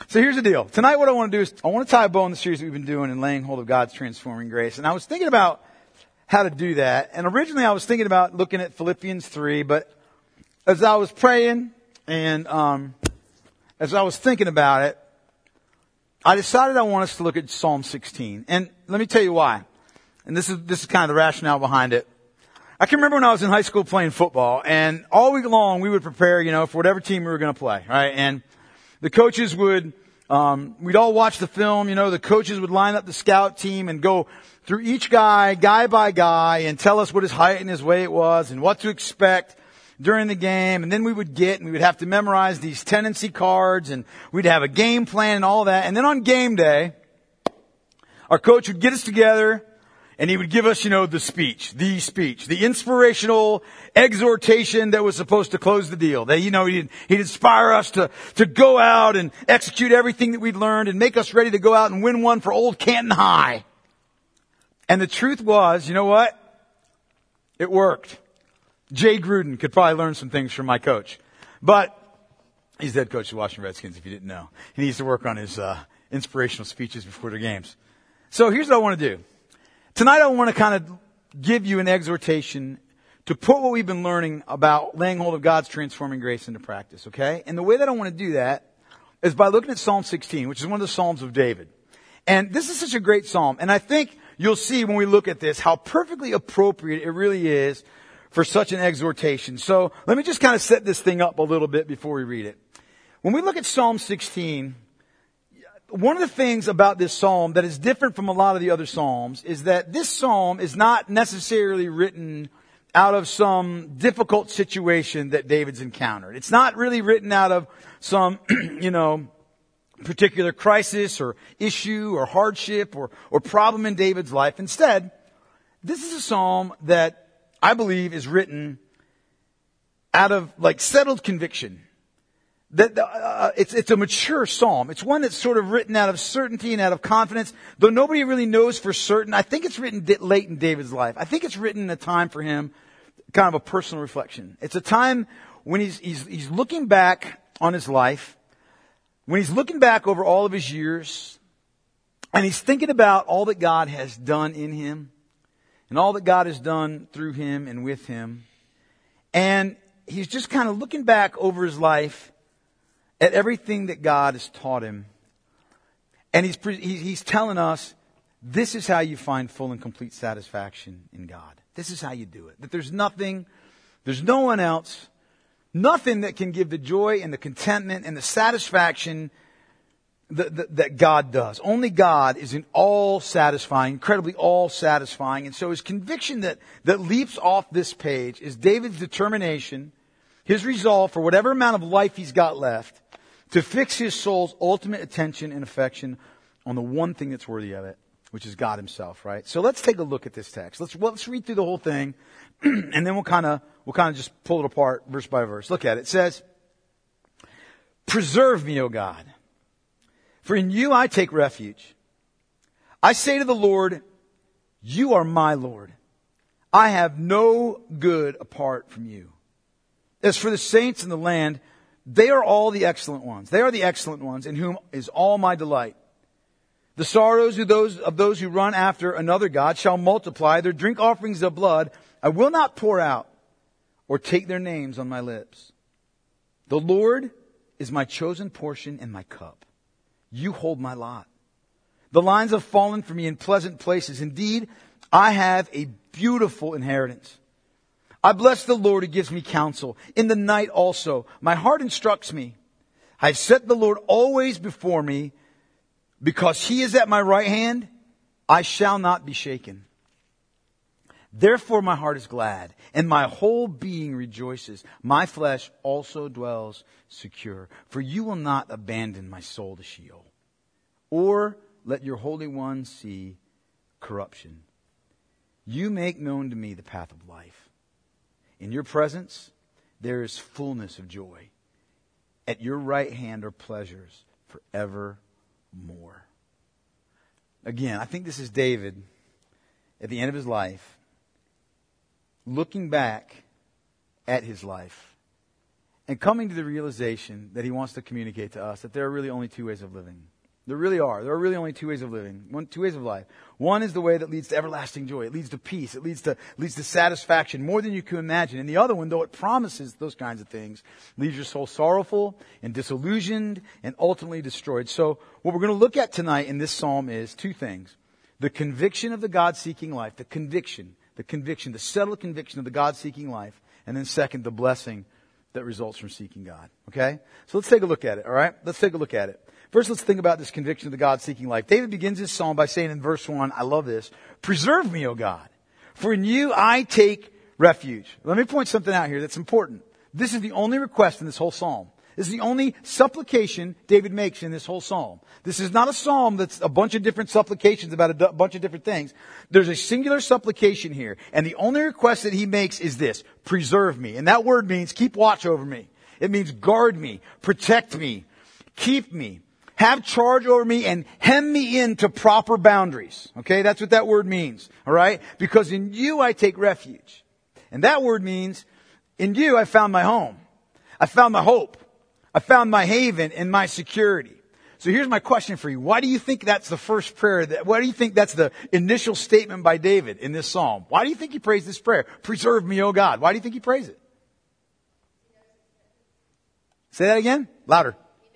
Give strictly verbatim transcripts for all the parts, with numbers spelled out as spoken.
So here's the deal. Tonight what I want to do is I want to tie a bow in the series that we've been doing in laying hold of God's transforming grace. And I was thinking about how to do that. And originally I was thinking about looking at Philippians three, but as I was praying and um, as I was thinking about it, I decided I want us to look at Psalm sixteen. And let me tell you why. And this is this is kind of the rationale behind it. I can remember when I was in high school playing football, and all week long we would prepare, you know, for whatever team we were going to play, right? And the coaches would, um, we'd all watch the film, you know, the coaches would line up the scout team and go through each guy, guy by guy, and tell us what his height and his weight was and what to expect during the game. And then we would get, and we would have to memorize these tendency cards, and we'd have a game plan and all that. And then on game day, our coach would get us together, and he would give us, you know, the speech, the speech, the inspirational exhortation that was supposed to close the deal. That, you know, he'd, he'd inspire us to, to go out and execute everything that we'd learned and make us ready to go out and win one for old Canton High. And the truth was, you know what? It worked. Jay Gruden could probably learn some things from my coach. But he's the head coach of the Washington Redskins, if you didn't know. He needs to work on his uh, inspirational speeches before their games. So here's what I want to do. Tonight I want to kind of give you an exhortation to put what we've been learning about laying hold of God's transforming grace into practice, okay? And the way that I want to do that is by looking at Psalm sixteen, which is one of the Psalms of David. And this is such a great Psalm. And I think you'll see when we look at this how perfectly appropriate it really is for such an exhortation. So let me just kind of set this thing up a little bit before we read it. When we look at Psalm sixteen, one of the things about this psalm that is different from a lot of the other psalms is that this psalm is not necessarily written out of some difficult situation that David's encountered. It's not really written out of some, you know, particular crisis or issue or hardship or, or problem in David's life. Instead, this is a psalm that I believe is written out of like settled conviction. That uh, it's it's a mature psalm. It's one that's sort of written out of certainty and out of confidence, though nobody really knows for certain. I think it's written late in David's life. I think it's written in a time for him, kind of a personal reflection. It's a time when he's he's he's looking back on his life, when he's looking back over all of his years, and he's thinking about all that God has done in him, and all that God has done through him and with him, and he's just kind of looking back over his life at everything that God has taught him. And he's, he's telling us, this is how you find full and complete satisfaction in God. This is how you do it. That there's nothing, there's no one else, nothing that can give the joy and the contentment and the satisfaction that, that, that God does. Only God is an all satisfying, incredibly all satisfying. And so his conviction that, that leaps off this page is David's determination, his resolve for whatever amount of life he's got left, to fix his soul's ultimate attention and affection on the one thing that's worthy of it, which is God himself, right? So let's take a look at this text. Let's, well, let's read through the whole thing, and then we'll kind of, we'll kind of just pull it apart verse by verse. Look at it. It says, "Preserve me, O God, for in you I take refuge. I say to the Lord, you are my Lord. I have no good apart from you. As for the saints in the land, they are all the excellent ones. They are the excellent ones in whom is all my delight. The sorrows of those, of those who run after another God shall multiply. Their drink offerings of blood I will not pour out or take their names on my lips. The Lord is my chosen portion and my cup. You hold my lot. The lines have fallen for me in pleasant places. Indeed, I have a beautiful inheritance. I bless the Lord who gives me counsel. In the night also, my heart instructs me. I have set the Lord always before me. Because he is at my right hand, I shall not be shaken. Therefore my heart is glad, and my whole being rejoices. My flesh also dwells secure. For you will not abandon my soul to Sheol, or let your Holy One see corruption. You make known to me the path of life. In your presence, there is fullness of joy. At your right hand are pleasures forevermore. Again, I think this is David at the end of his life, looking back at his life and coming to the realization that he wants to communicate to us that there are really only two ways of living. There really are. There are really only two ways of living. One, two ways of life. One is the way that leads to everlasting joy. It leads to peace. It leads to, leads to satisfaction more than you can imagine. And the other one, though it promises those kinds of things, leaves your soul sorrowful and disillusioned and ultimately destroyed. So what we're going to look at tonight in this psalm is two things. The conviction of the God-seeking life. The conviction. The conviction. The settled conviction of the God-seeking life. And then second, the blessing that results from seeking God. Okay? So let's take a look at it. All right? Let's take a look at it. First, let's think about this conviction of the God-seeking life. David begins his psalm by saying in verse one, I love this, preserve me, O God, for in you I take refuge. Let me point something out here that's important. This is the only request in this whole psalm. This is the only supplication David makes in this whole psalm. This is not a psalm that's a bunch of different supplications about a d- bunch of different things. There's a singular supplication here. And the only request that he makes is this, preserve me. And that word means keep watch over me. It means guard me, protect me, keep me. Have charge over me and hem me into proper boundaries. Okay, that's what that word means. All right? Because in you I take refuge. And that word means, in you I found my home. I found my hope. I found my haven and my security. So here's my question for you. Why do you think that's the first prayer? That, why do you think that's the initial statement by David in this psalm? Why do you think he prays this prayer? Preserve me, O God. Why do you think he prays it? Say that again? Louder.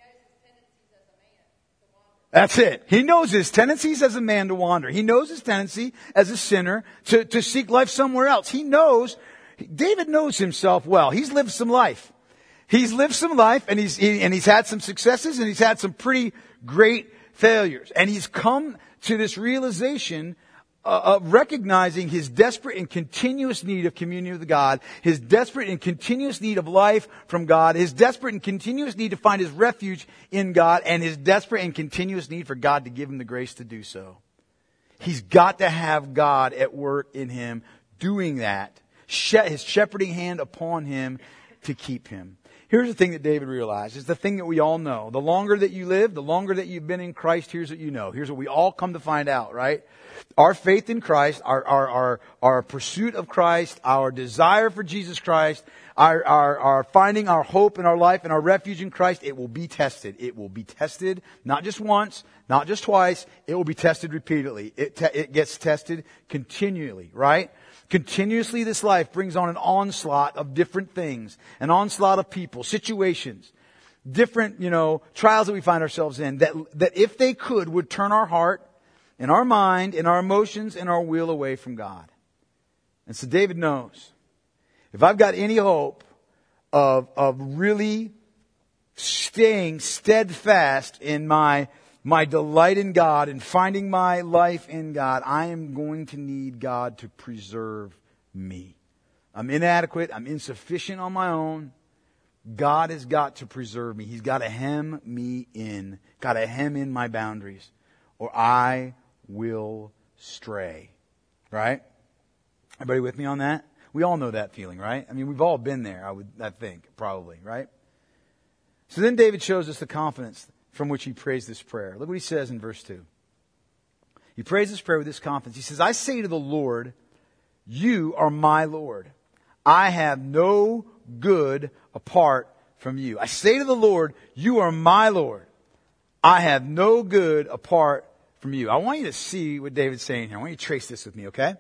That's it. He knows his tendencies as a man to wander. He knows his tendency as a sinner to, to seek life somewhere else. He knows, David knows himself well. He's lived some life. He's lived some life and he's, he, and he's had some successes and he's had some pretty great failures. And he's come to this realization Uh, of recognizing his desperate and continuous need of communion with God, his desperate and continuous need of life from God, his desperate and continuous need to find his refuge in God, and his desperate and continuous need for God to give him the grace to do so. He's got to have God at work in him doing that, his shepherding hand upon him to keep him. Here's the thing that David realized. It's the thing that we all know. The longer that you live, the longer that you've been in Christ, here's what you know. Here's what we all come to find out, right? Our faith in Christ, our, our, our, our pursuit of Christ, our desire for Jesus Christ, our, our, our finding our hope in our life and our refuge in Christ, it will be tested. It will be tested, not just once, not just twice. It will be tested repeatedly. It, te- it gets tested continually, right? Continuously, this life brings on an onslaught of different things, an onslaught of people, situations, different, you know, trials that we find ourselves in that, that if they could, would turn our heart and our mind and our emotions and our will away from God. And so David knows, if I've got any hope of, of really staying steadfast in my My delight in God and finding my life in God, I am going to need God to preserve me. I'm inadequate. I'm insufficient on my own. God has got to preserve me. He's got to hem me in. Got to hem in my boundaries, or I will stray. Right? Everybody with me on that? We all know that feeling, right? I mean, we've all been there, I would, I think, probably, right? So then David shows us the confidence from which he prays this prayer. Look what he says in verse two. He prays this prayer with this confidence. He says, I say to the Lord, you are my Lord. I have no good apart from you. I say to the Lord, you are my Lord. I have no good apart from you. I want you to see what David's saying here. I want you to trace this with me, okay?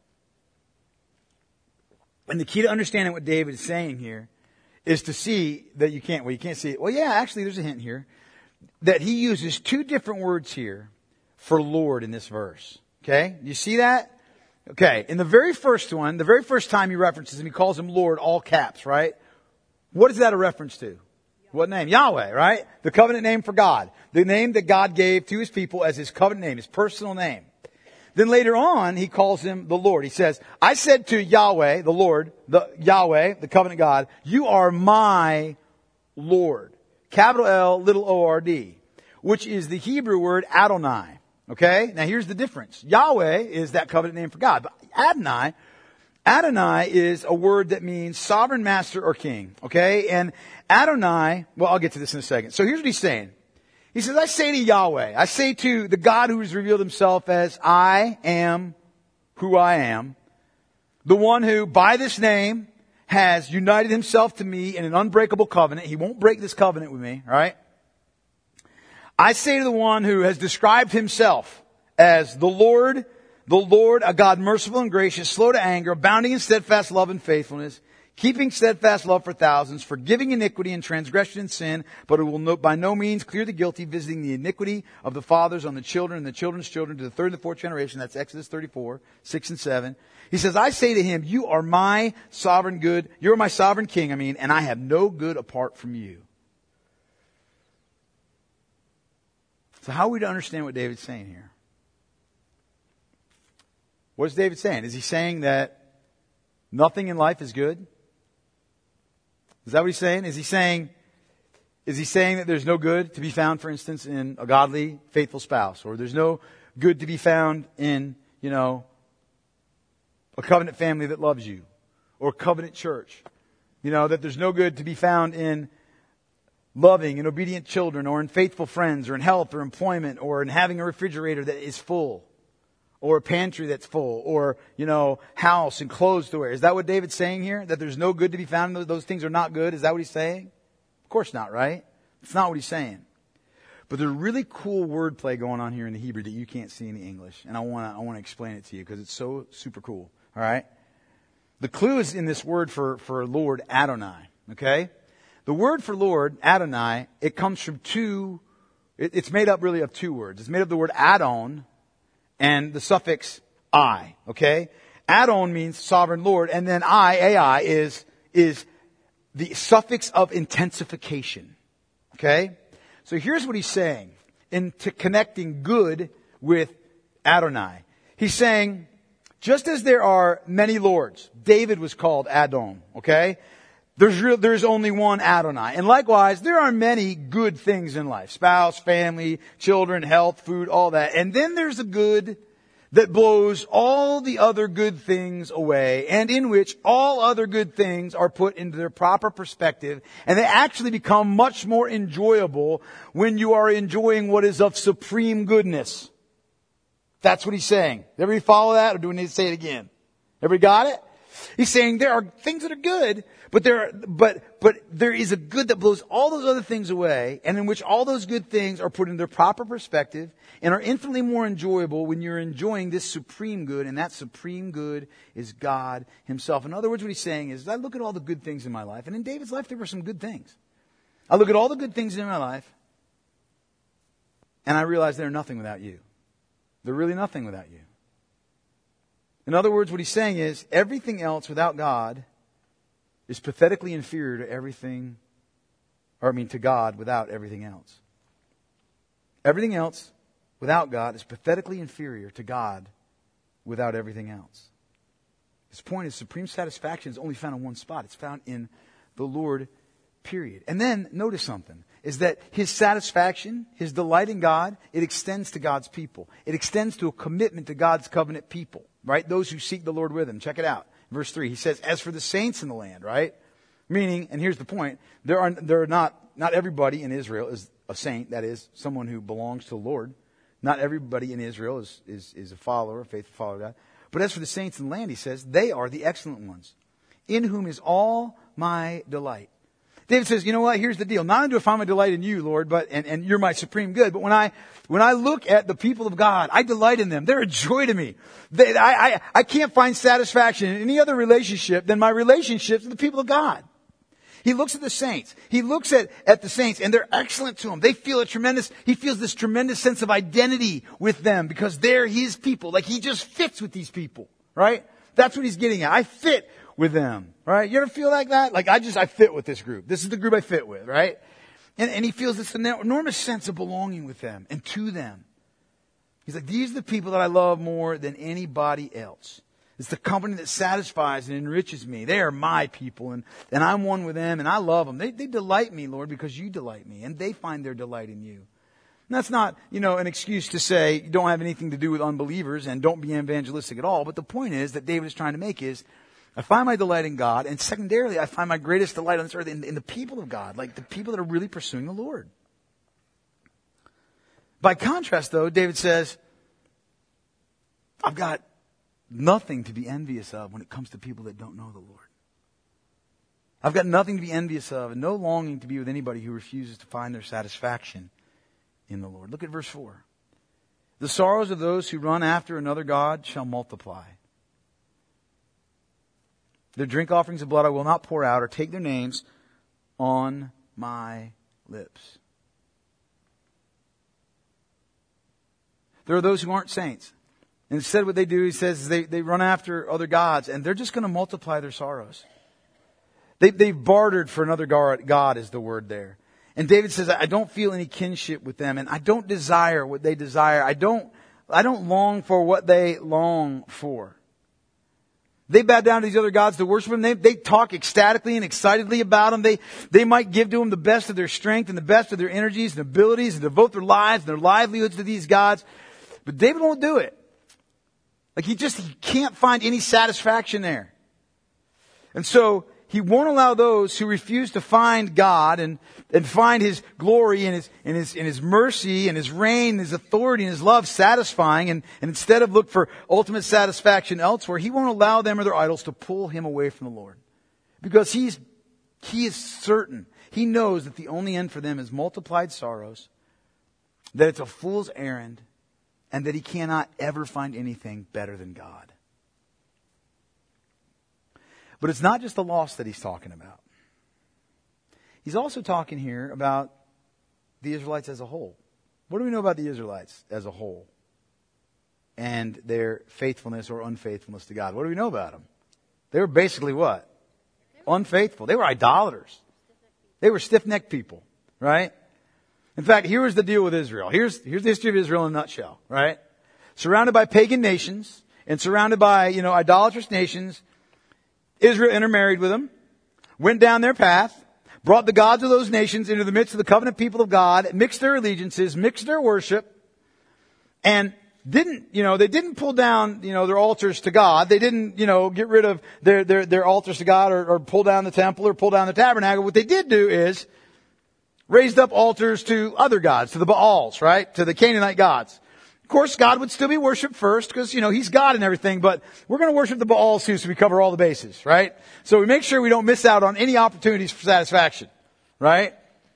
And the key to understanding what David is saying here is to see that you can't, well, you can't see it. Well, yeah, actually, there's a hint here. That he uses two different words here for Lord in this verse. Okay? You see that? Okay. In the very first one, the very first time he references him, he calls him Lord, all caps, right? What is that a reference to? What name? Yahweh, right? The covenant name for God. The name that God gave to his people as his covenant name, his personal name. Then later on, he calls him the Lord. He says, I said to Yahweh, the Lord, the Yahweh, the covenant God, you are my Lord. Capital L, little O R D, which is the Hebrew word Adonai. Okay? Now here's the difference. Yahweh is that covenant name for God. But Adonai, Adonai is a word that means sovereign master or king. Okay? And Adonai, well, I'll get to this in a second. So here's what he's saying. He says, I say to Yahweh, I say to the God who has revealed himself as I am who I am, the one who by this name has united himself to me in an unbreakable covenant. He won't break this covenant with me, right? I say to the one who has described himself as the Lord, the Lord, a God merciful and gracious, slow to anger, abounding in steadfast love and faithfulness, keeping steadfast love for thousands, forgiving iniquity and transgression and sin, but it will no, by no means clear the guilty, visiting the iniquity of the fathers on the children and the children's children to the third and the fourth generation. That's Exodus thirty-four, six and seven. He says, I say to him, you are my sovereign good, you're my sovereign king, I mean, and I have no good apart from you. So how are we to understand what David's saying here? What is David saying? Is he saying that nothing in life is good? Is that what he's saying? Is he saying, is he saying that there's no good to be found, for instance, in a godly, faithful spouse? Or there's no good to be found in, you know, a covenant family that loves you? Or a covenant church? You know, that there's no good to be found in loving and obedient children, or in faithful friends, or in health, or employment, or in having a refrigerator that is full, or a pantry that's full, or, you know, house and clothes to wear. Is that what David's saying here? That there's no good to be found, and those things are not good? Is that what he's saying? Of course not, right? It's not what he's saying. But there's a really cool wordplay going on here in the Hebrew that you can't see in the English. And I want to I want to explain it to you because it's so super cool. All right? The clue is in this word for, for Lord, Adonai. Okay? The word for Lord, Adonai, it comes from two, it, it's made up really of two words. It's made up of the word Adon and the suffix I. Okay? Adon means sovereign Lord, and then I, Ai, is, is the suffix of intensification. Okay? So here's what he's saying into connecting good with Adonai. He's saying, just as there are many lords, David was called Adon, okay? There's real, there's only one Adonai. And likewise, there are many good things in life. Spouse, family, children, health, food, all that. And then there's a good that blows all the other good things away, and in which all other good things are put into their proper perspective, and they actually become much more enjoyable when you are enjoying what is of supreme goodness. That's what he's saying. Everybody follow that, or do we need to say it again? Everybody got it? He's saying there are things that are good, but there are, but, but there is a good that blows all those other things away, and in which all those good things are put in their proper perspective and are infinitely more enjoyable when you're enjoying this supreme good, and that supreme good is God himself. In other words, what he's saying is, I look at all the good things in my life, and in David's life there were some good things. I look at all the good things in my life, and I realize they're nothing without you. They're really nothing without you. In other words, what he's saying is, everything else without God is pathetically inferior to everything, or I mean to God without everything else. Everything else without God is pathetically inferior to God without everything else. His point is, supreme satisfaction is only found in one spot. It's found in the Lord, period. And then, notice something, is that his satisfaction, his delight in God, it extends to God's people. It extends to a commitment to God's covenant people, right? Those who seek the Lord with him. Check it out. Verse three, he says, as for the saints in the land, right? Meaning, and here's the point, there are, there are not, not everybody in Israel is a saint, that is, someone who belongs to the Lord. Not everybody in Israel is, is, is a follower, a faithful follower of God. But as for the saints in the land, he says, they are the excellent ones, in whom is all my delight. David says, you know what, here's the deal. Not only do I find my delight in you, Lord, but, and, and you're my supreme good, but when I, when I look at the people of God, I delight in them. They're a joy to me. They, I, I, I can't find satisfaction in any other relationship than my relationships with the people of God. He looks at the saints. He looks at, at the saints, and they're excellent to him. They feel a tremendous, he feels this tremendous sense of identity with them because they're his people. Like he just fits with these people, right? That's what he's getting at. I fit with them, right? You ever feel like that? Like I just, I fit with this group. This is the group I fit with, right? And, and he feels this enormous sense of belonging with them and to them. He's like, these are the people that I love more than anybody else. It's the company that satisfies and enriches me. They are my people, and, and I'm one with them, and I love them. They, they delight me, Lord, because you delight me, and they find their delight in you. And that's not, you know, an excuse to say you don't have anything to do with unbelievers and don't be evangelistic at all. But the point is that David is trying to make is, I find my delight in God, and secondarily, I find my greatest delight on this earth in, in the people of God, like the people that are really pursuing the Lord. By contrast, though, David says, I've got nothing to be envious of when it comes to people that don't know the Lord. I've got nothing to be envious of and no longing to be with anybody who refuses to find their satisfaction in the Lord. Look at verse four. The sorrows of those who run after another god shall multiply. Their drink offerings of blood I will not pour out or take their names on my lips. There are those who aren't saints. And instead what they do, he says, is they, they run after other gods and they're just going to multiply their sorrows. They, they've bartered for another god, God is the word there. And David says, I don't feel any kinship with them and I don't desire what they desire. I don't, I don't long for what they long for. They bow down to these other gods to worship them. They, they talk ecstatically and excitedly about them. They, they might give to them the best of their strength and the best of their energies and abilities and devote their lives and their livelihoods to these gods. But David won't do it. Like he just, he can't find any satisfaction there. And so he won't allow those who refuse to find God and, and find His glory and His, and His, and His mercy and His reign, and His authority and His love satisfying, and, and instead of look for ultimate satisfaction elsewhere, He won't allow them or their idols to pull him away from the Lord. Because He's, He is certain. He knows that the only end for them is multiplied sorrows, that it's a fool's errand, and that he cannot ever find anything better than God. But it's not just the loss that he's talking about. He's also talking here about the Israelites as a whole. What do we know about the Israelites as a whole? And their faithfulness or unfaithfulness to God. What do we know about them? They were basically what? Unfaithful. They were idolaters. They were stiff-necked people, right? In fact, here was the deal with Israel. Here's, here's the history of Israel in a nutshell, right? Surrounded by pagan nations and surrounded by, you know, idolatrous nations, Israel intermarried with them, went down their path, brought the gods of those nations into the midst of the covenant people of God, mixed their allegiances, mixed their worship, and didn't, you know, they didn't pull down, you know, their altars to God. They didn't, you know, get rid of their, their, their altars to God or, or pull down the temple or pull down the tabernacle. What they did do is raised up altars to other gods, to the Baals, right? To the Canaanite gods. Of course, God would still be worshipped first because, you know, He's God and everything, but we're going to worship the Baals too, so we cover all the bases, right? So we make sure we don't miss out on any opportunities for satisfaction, right?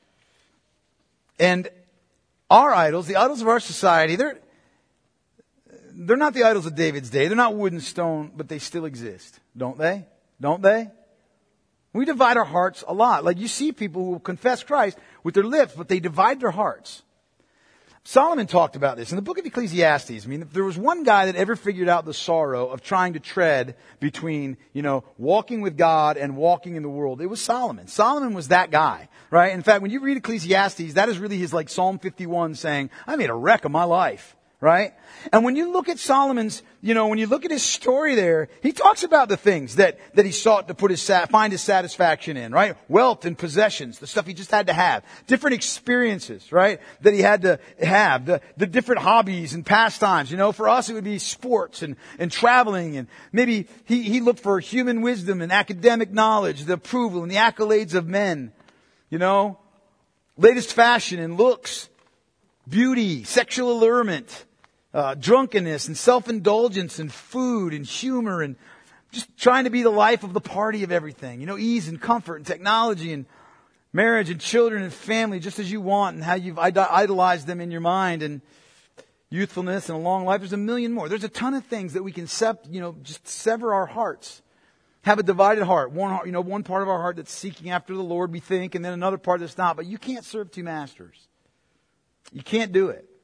And our idols, the idols of our society, they're, they're not the idols of David's day. They're not wood and stone, but they still exist, don't they? Don't they? We divide our hearts a lot. Like you see people who confess Christ with their lips, but they divide their hearts. Solomon talked about this in the book of Ecclesiastes. I mean, if there was one guy that ever figured out the sorrow of trying to tread between, you know, walking with God and walking in the world, it was Solomon. Solomon was that guy, right? In fact, when you read Ecclesiastes, that is really his like Psalm fifty-one saying, I made a wreck of my life. Right? And when you look at Solomon's, you know, when you look at his story there, he talks about the things that, that he sought to put his, find his satisfaction in, right? Wealth and possessions, the stuff he just had to have. Different experiences, right? That he had to have. The, the different hobbies and pastimes. You know, for us it would be sports and, and traveling, and maybe he, he looked for human wisdom and academic knowledge, the approval and the accolades of men. You know? Latest fashion and looks. Beauty, sexual allurement. Uh, drunkenness and self-indulgence and food and humor and just trying to be the life of the party of everything. You know, ease and comfort and technology and marriage and children and family just as you want, and how you've idolized them in your mind, and youthfulness and a long life. There's a million more. There's a ton of things that we can sep- you know, just sever our hearts. Have a divided heart. One heart, you know, one part of our heart that's seeking after the Lord, we think, and then another part that's not. But you can't serve two masters. You can't do it.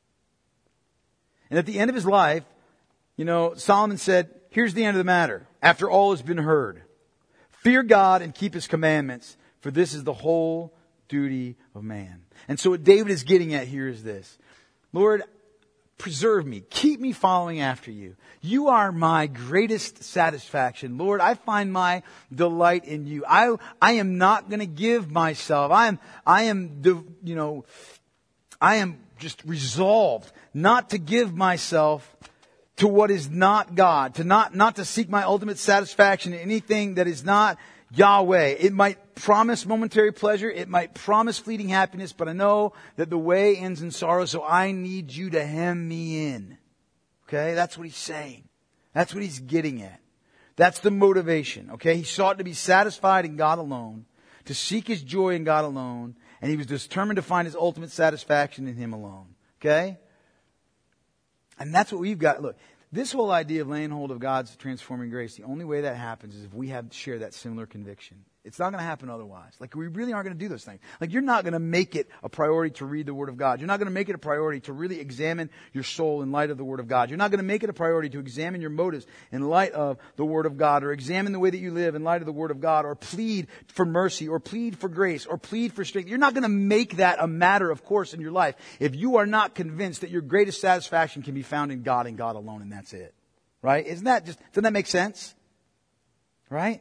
And at the end of his life, you know, Solomon said, here's the end of the matter. After all has been heard, fear God and keep His commandments, for this is the whole duty of man. And so what David is getting at here is this. Lord, preserve me. Keep me following after you. You are my greatest satisfaction. Lord, I find my delight in you. I, I am not going to give myself. I am, I am, you know, I am just resolved not to give myself to what is not God, to not, not to seek my ultimate satisfaction in anything that is not Yahweh. It might promise momentary pleasure. It might promise fleeting happiness, but I know that the way ends in sorrow, so I need you to hem me in. Okay? That's what he's saying. That's what he's getting at. That's the motivation, okay? He sought to be satisfied in God alone, to seek his joy in God alone, and he was determined to find his ultimate satisfaction in him alone, okay? And that's what we've got. Look, this whole idea of laying hold of God's transforming grace, the only way that happens is if we have share that similar conviction. It's not going to happen otherwise. Like, we really aren't going to do those things. Like, you're not going to make it a priority to read the Word of God. You're not going to make it a priority to really examine your soul in light of the Word of God. You're not going to make it a priority to examine your motives in light of the Word of God, or examine the way that you live in light of the Word of God, or plead for mercy, or plead for grace, or plead for strength. You're not going to make that a matter of course in your life if you are not convinced that your greatest satisfaction can be found in God and God alone, and that's it. Right? Isn't that just, doesn't that make sense? Right?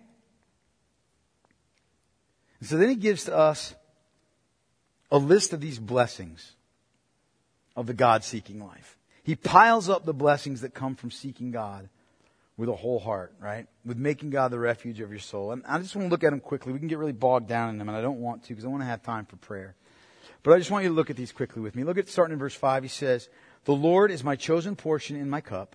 And so then he gives to us a list of these blessings of the God-seeking life. He piles up the blessings that come from seeking God with a whole heart, right? With making God the refuge of your soul. And I just want to look at them quickly. We can get really bogged down in them, and I don't want to because I want to have time for prayer. But I just want you to look at these quickly with me. Look at starting in verse five. He says, "The Lord is my chosen portion in my cup.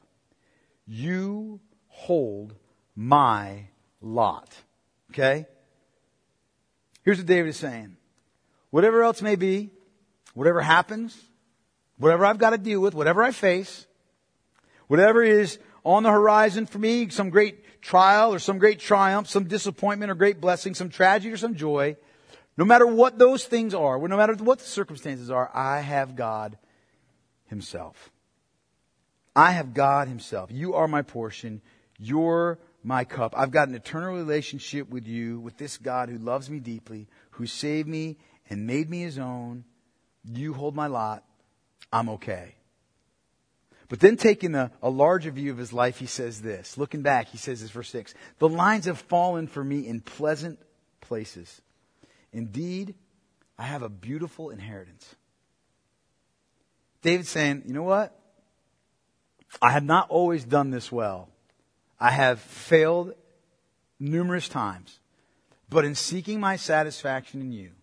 You hold my lot." Okay? Here's what David is saying. Whatever else may be, whatever happens, whatever I've got to deal with, whatever I face, whatever is on the horizon for me, some great trial or some great triumph, some disappointment or great blessing, some tragedy or some joy, no matter what those things are, no matter what the circumstances are, I have God himself. I have God himself. You are my portion. You're my cup. I've got an eternal relationship with you, with this God who loves me deeply, who saved me and made me his own. You hold my lot. I'm okay. But then taking a, a larger view of his life, he says this. Looking back, he says this, verse six. "The lines have fallen for me in pleasant places. Indeed, I have a beautiful inheritance." David's saying, you know what? I have not always done this well. I have failed numerous times. But in seeking my satisfaction in you,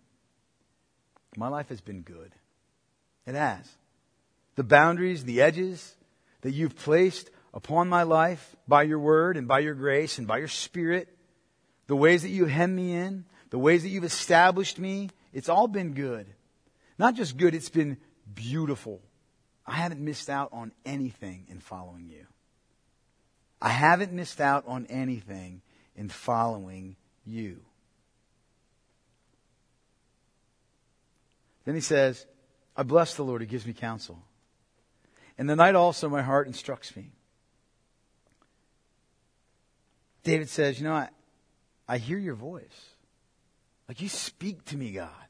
my life has been good. It has. The boundaries, the edges that you've placed upon my life by your word and by your grace and by your spirit, the ways that you've hemmed me in, the ways that you've established me, it's all been good. Not just good, it's been beautiful. I haven't missed out on anything in following you. I haven't missed out on anything in following you. Then he says, "I bless the Lord who gives me counsel. In the night also my heart instructs me." David says, you know, I, I hear your voice. Like, you speak to me, God.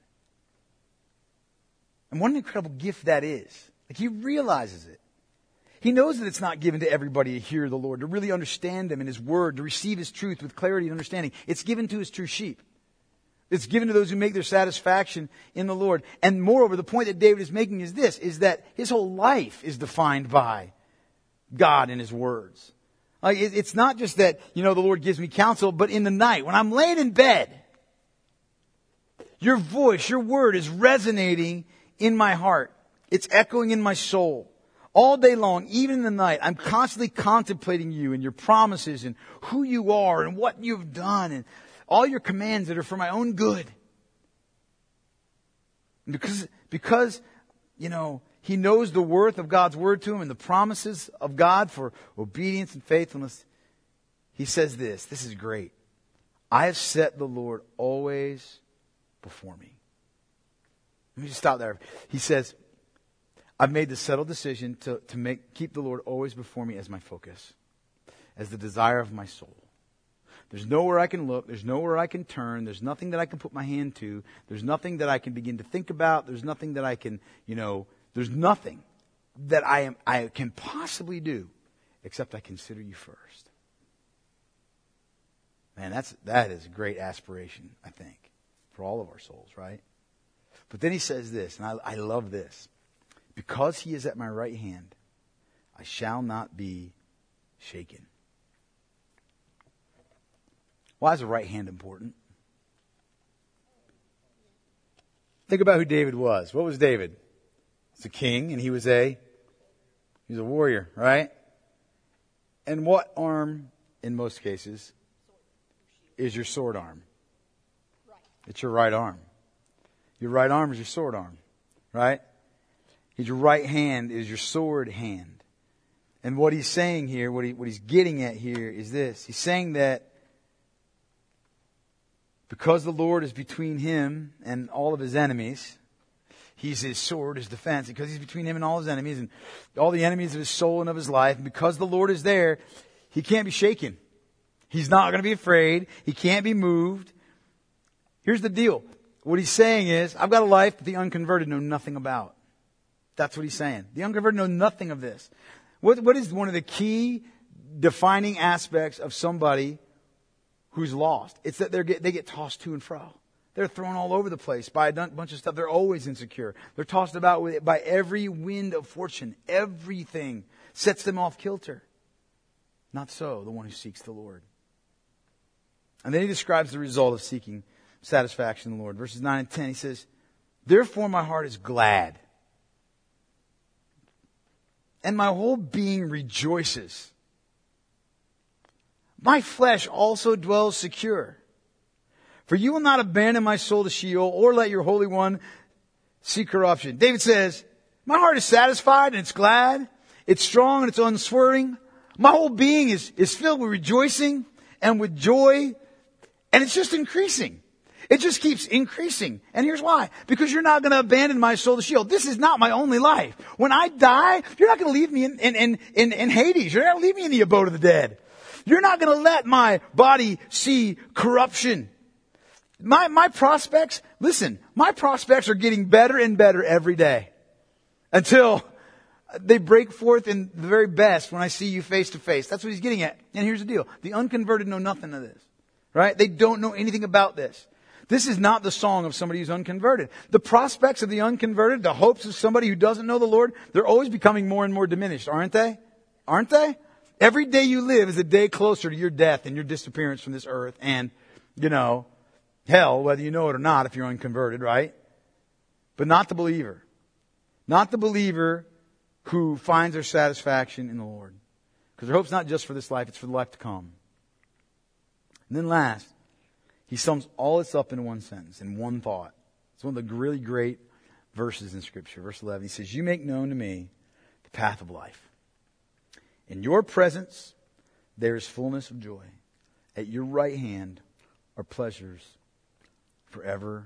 And what an incredible gift that is. Like, he realizes it. He knows that it's not given to everybody to hear the Lord, to really understand Him and His Word, to receive His truth with clarity and understanding. It's given to His true sheep. It's given to those who make their satisfaction in the Lord. And moreover, the point that David is making is this, is that his whole life is defined by God and His words. Like, it's not just that, you know, the Lord gives me counsel, but in the night, when I'm laying in bed, your voice, your word is resonating in my heart. It's echoing in my soul. All day long, even in the night, I'm constantly contemplating you and your promises and who you are and what you've done and all your commands that are for my own good. And because, because, you know, he knows the worth of God's word to him and the promises of God for obedience and faithfulness, he says this, this is great. I have set the Lord always before me. Let me just stop there. He says, I've made the settled decision to, to make keep the Lord always before me as my focus, as the desire of my soul. There's nowhere I can look. There's nowhere I can turn. There's nothing that I can put my hand to. There's nothing that I can begin to think about. There's nothing that I can, you know, there's nothing that I am I can possibly do except I consider you first. Man, that's that is a great aspiration, I think, for all of our souls, right? But then he says this, and I, I love this. Because he is at my right hand, I shall not be shaken. Why is the right hand important? Think about who David was. What was David? He's a king, and he was a he was a warrior, right? And what arm in most cases, is your sword arm. It's your right arm. Your right arm is your sword arm, right? Your right hand is your sword hand. And what he's saying here, what he, what he's getting at here is this. He's saying that because the Lord is between him and all of his enemies, he's his sword, his defense. Because he's between him and all his enemies and all the enemies of his soul and of his life. And because the Lord is there, he can't be shaken. He's not going to be afraid. He can't be moved. Here's the deal. What he's saying is, I've got a life that the unconverted know nothing about. That's what he's saying. The unconverted know nothing of this. What, what is one of the key defining aspects of somebody who's lost? It's that they get, they get tossed to and fro. They're thrown all over the place by a bunch of stuff. They're always insecure. They're tossed about with, by every wind of fortune. Everything sets them off kilter. Not so, the one who seeks the Lord. And then he describes the result of seeking satisfaction in the Lord. Verses nine and ten, he says, therefore my heart is glad, and my whole being rejoices. My flesh also dwells secure. For you will not abandon my soul to Sheol, or let your Holy One see corruption. David says, my heart is satisfied and it's glad. It's strong and it's unswerving. My whole being is, is filled with rejoicing and with joy. And it's just increasing. It just keeps increasing. And here's why. Because you're not going to abandon my soul to Sheol. This is not my only life. When I die, you're not going to leave me in, in, in, in, in Hades. You're not going to leave me in the abode of the dead. You're not going to let my body see corruption. My, my prospects, listen, my prospects are getting better and better every day. Until they break forth in the very best when I see you face to face. That's what he's getting at. And here's the deal. The unconverted know nothing of this. Right? They don't know anything about this. This is not the song of somebody who's unconverted. The prospects of the unconverted, the hopes of somebody who doesn't know the Lord, they're always becoming more and more diminished, aren't they? Aren't they? Every day you live is a day closer to your death and your disappearance from this earth and, you know, hell, whether you know it or not if you're unconverted, right? But not the believer. Not the believer who finds their satisfaction in the Lord. Because their hope's not just for this life, it's for the life to come. And then last, he sums all this up in one sentence, in one thought. It's one of the really great verses in Scripture. Verse eleven, he says, you make known to me the path of life. In your presence, there is fullness of joy. At your right hand are pleasures forevermore.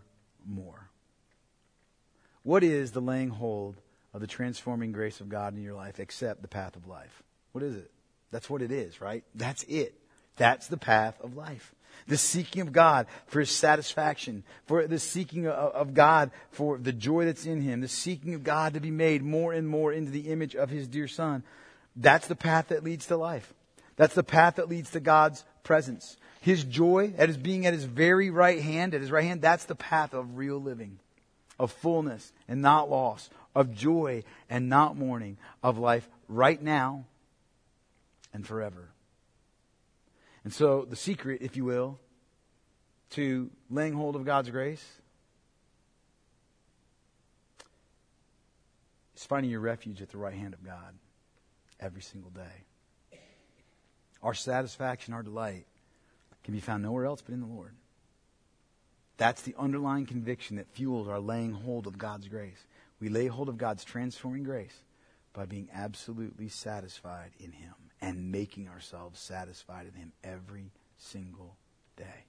What is the laying hold of the transforming grace of God in your life except the path of life? What is it? That's what it is, right? That's it. That's the path of life. The seeking of God for His satisfaction, for the seeking of God for the joy that's in Him, the seeking of God to be made more and more into the image of His dear Son. That's the path that leads to life. That's the path that leads to God's presence. His joy at His being at His very right hand, at His right hand, that's the path of real living, of fullness and not loss, of joy and not mourning, of life right now and forever. And so the secret, if you will, to laying hold of God's grace is finding your refuge at the right hand of God every single day. Our satisfaction, our delight can be found nowhere else but in the Lord. That's the underlying conviction that fuels our laying hold of God's grace. We lay hold of God's transforming grace by being absolutely satisfied in Him and making ourselves satisfied in Him every single day.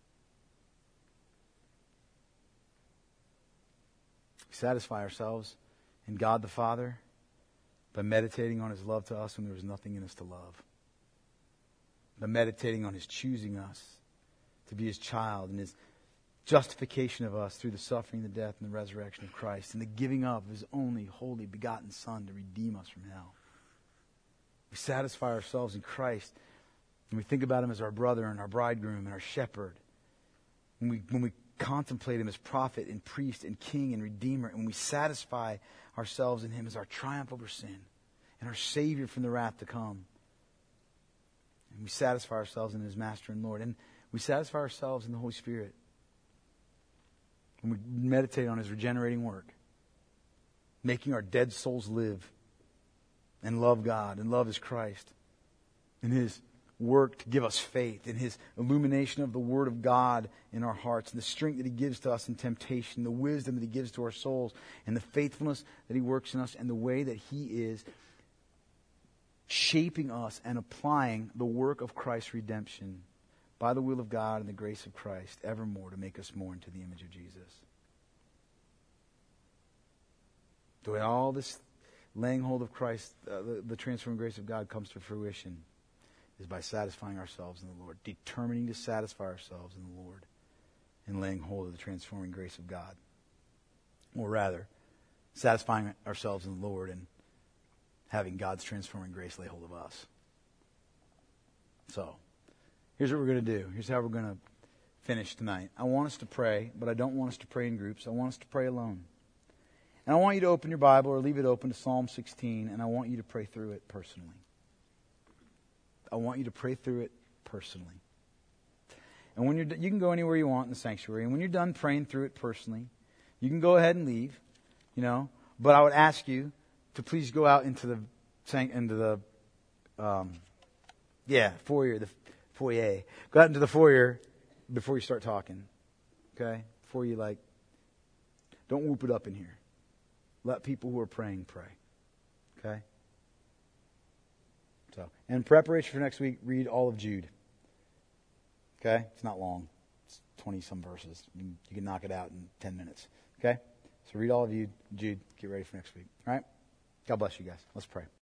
We satisfy ourselves in God the Father by meditating on His love to us when there was nothing in us to love. By meditating on His choosing us to be His child and His justification of us through the suffering, the death, and the resurrection of Christ, and the giving up of His only holy begotten Son to redeem us from hell. We satisfy ourselves in Christ, and we think about Him as our brother and our bridegroom and our shepherd. When we, when we contemplate Him as prophet and priest and king and redeemer, and we satisfy ourselves in Him as our triumph over sin and our Savior from the wrath to come. And we satisfy ourselves in His Master and Lord. And we satisfy ourselves in the Holy Spirit when we meditate on His regenerating work, making our dead souls live and love God and love His Christ and His work to give us faith, in His illumination of the Word of God in our hearts, and the strength that He gives to us in temptation, the wisdom that He gives to our souls, and the faithfulness that He works in us, and the way that He is shaping us and applying the work of Christ's redemption by the will of God and the grace of Christ evermore to make us more into the image of Jesus. The way all this laying hold of Christ, uh, the, the transforming grace of God comes to fruition is by satisfying ourselves in the Lord, determining to satisfy ourselves in the Lord and laying hold of the transforming grace of God. Or rather, satisfying ourselves in the Lord and having God's transforming grace lay hold of us. So, here's what we're going to do. Here's how we're going to finish tonight. I want us to pray, but I don't want us to pray in groups. I want us to pray alone. And I want you to open your Bible or leave it open to Psalm sixteen, and I want you to pray through it personally. I want you to pray through it personally. And when you're you can go anywhere you want in the sanctuary, and when you're done praying through it personally, you can go ahead and leave, you know. But I would ask you to please go out into the into the um, yeah foyer, the foyer. Go out into the foyer before you start talking. Okay, before you like, don't whoop it up in here. Let people who are praying pray. Okay? So, in preparation for next week, read all of Jude. Okay? It's not long. It's twenty-some verses. You, you can knock it out in ten minutes. Okay? So read all of Jude. Jude, get ready for next week. All right? God bless you guys. Let's pray.